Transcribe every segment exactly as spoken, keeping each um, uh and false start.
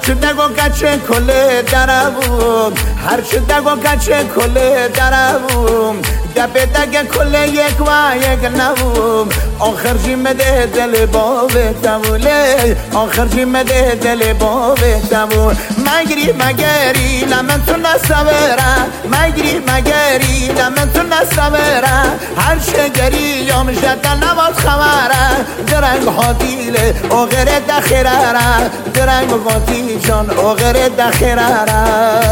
هرچه دگو کچه کله دربوم هرچه دگو کچه کله دربوم دبه دگه کله یک و یک نبوم آخر جیم ده دل بابه تبوله آخر جیم ده دل بابه تبول مگری مگری لمن تو نسوره مگری مگری لمن تو نسوره هر شگری یام جده نباد خبره درنگ ها دیله او غیر دخیره درنگ غاتی جان او غیر دخیره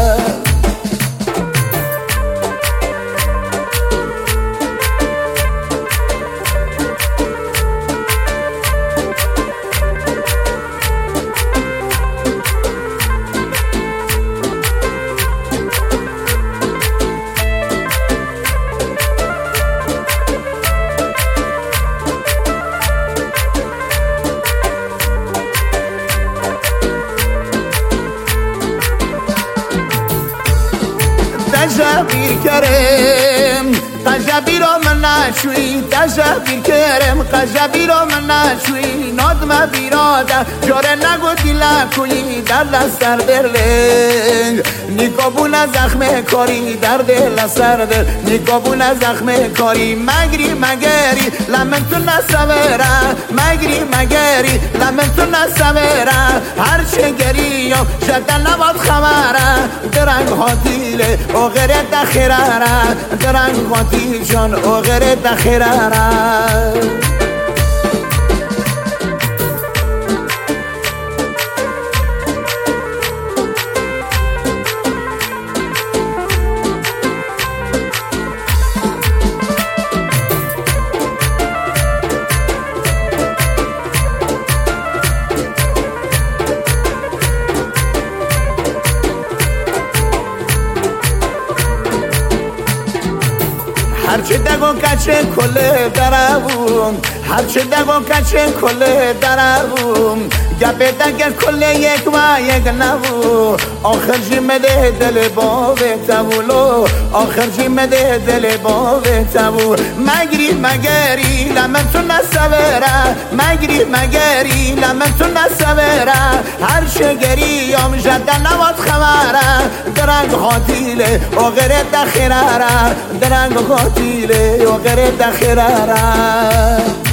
تجابیر کرم قجابی رو من نشوی تجابیر کرم قجابی رو من نشوی نادم بیراده جاره نگو دیلا کوی در لسر درلنگ نیکابون زخم کاری در دل سر در نیکابون زخم کاری مگری مگری لمن تو نسوره مگری مگری لمن تو نسوره هر چه گریم جده نباد خمره درنگ ها دیله او غیر دخیره درنگ ها دیل جان او غیر دخیره هرچه دگو کچه کله دربوم هرچه دگو کچه کله دربوم گپه دگه کله یک و یک نبو آخر جیم ده دل بابه تبولو آخر جیم ده دل بابه تبول مگری مگری لمن تو نسوره مگری مگری لمن تو نسوره هر شگری یام جده نباد خبره درنگ خاطیله او غیر دخیره درنگ خاطیله او غیر دخیره